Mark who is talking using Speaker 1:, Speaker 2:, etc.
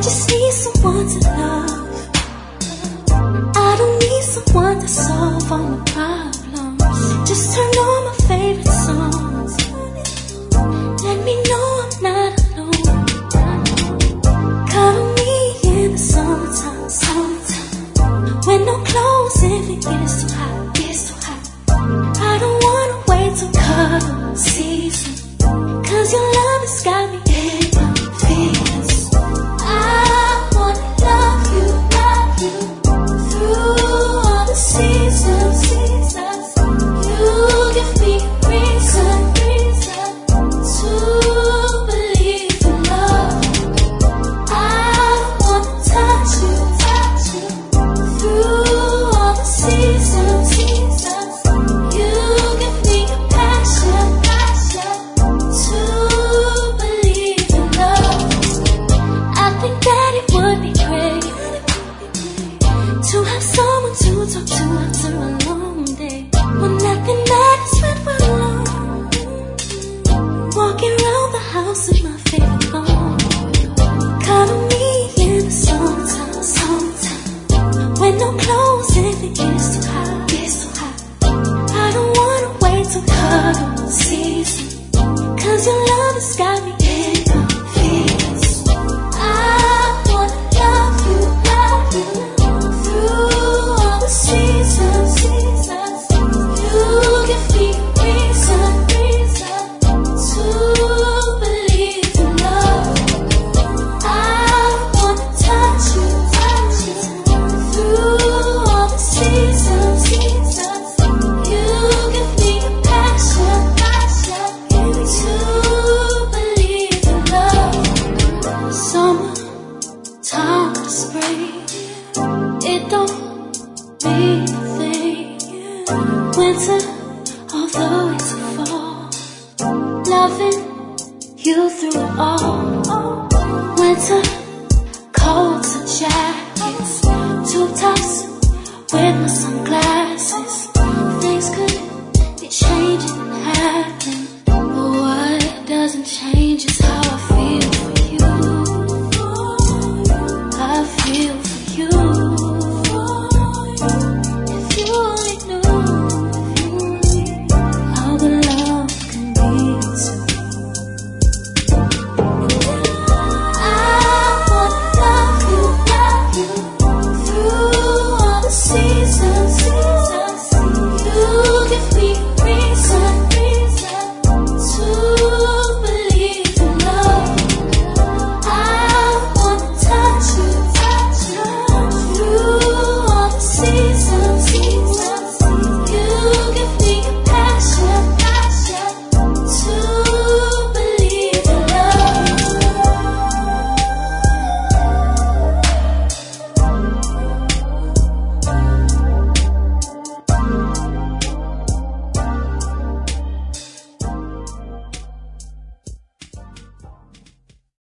Speaker 1: just need someone to love. I don't need someone to solve all my problems. Just turn on my favorite songs. Let me know I'm not alone. Cuddle me in the summertime, with no clothes if it gets too hot, I don't wanna wait till cuddle season, 'cause your love has got me in my feelings. I wanna love you through all the seasons. You give me a reason to believe in love. I wanna touch you through all the seasons. You give me a passion to believe in love. I think that it would be great to have someone to talk to after a long day, when nothing matters when we're alone. Walking around the house in my favorite home. Cuddle me in the summertime, with no clothes if it gets too hot, I don't wanna wait till cuddle season, 'cause your love has got me in my feelings. I wanna love you through all the seasons. You give me a reason to believe in love. I wanna touch you through all the seasons. You give me a passion to believe in love. Summer, time, spring, it don't mean a thing. Winter,